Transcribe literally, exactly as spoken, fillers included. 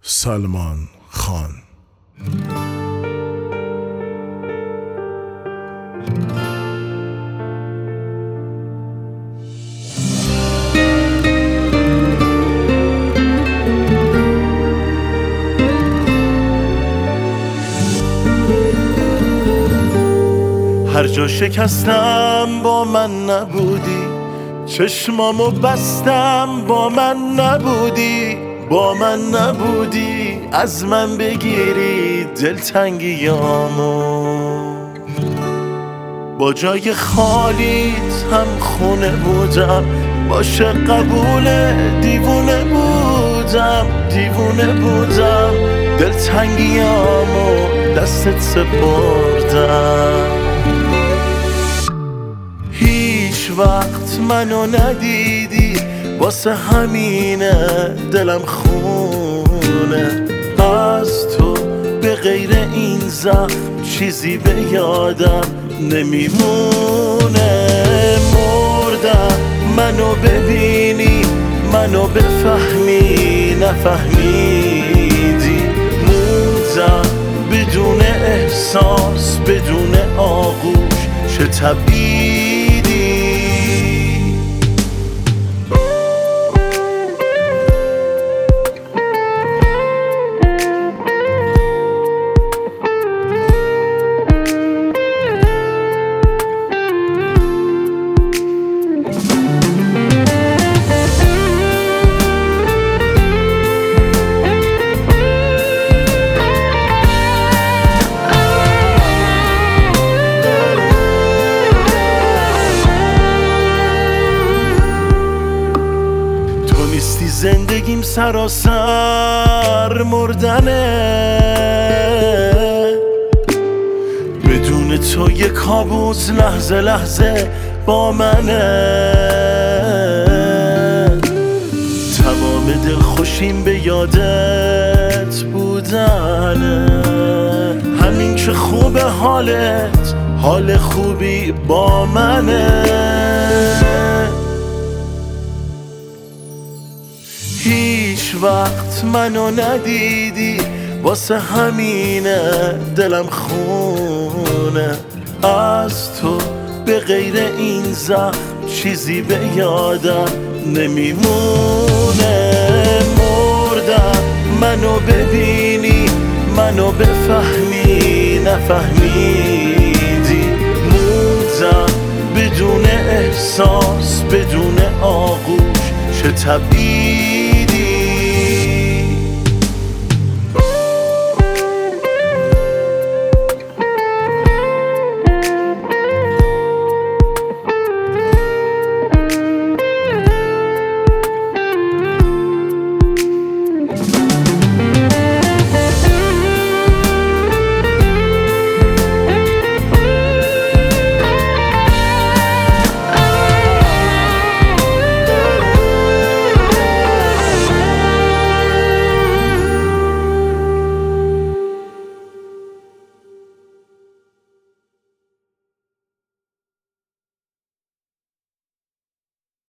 سلمان خان. هر جا شکستم با من نبودی، چشمامو بستم با من نبودی، با من نبودی از من بگیری دلتنگیامو. با جای خالیت هم خونه بودم، باشه قبول دیوونه بودم، دیوونه بودم دلتنگیامو دستت سپردم. هیچ وقت منو ندیدی، واسه همینه دلم خونه. از تو به غیر این زخم چیزی به یادم نمیمونه. مردم منو ببینی، منو بفهمی نفهمیدی. موندم بدون احساس، بدون آغوش، چه طبیعی. زندگیم سراسر مردنه، بدون تو یه کابوس لحظه لحظه با منه. تمام دل خوشیم به یادت بودنه، همین که خوب حالت، حال خوبی با منه. هیچ وقت منو ندیدی، واسه همینه دلم خونه. از تو به غیر این زخم چیزی به یادم نمیمونه. مردم منو ببینی، منو بفهمی نفهمیدی. موندم بدون احساس، بدون آغوش، چه طبیعی.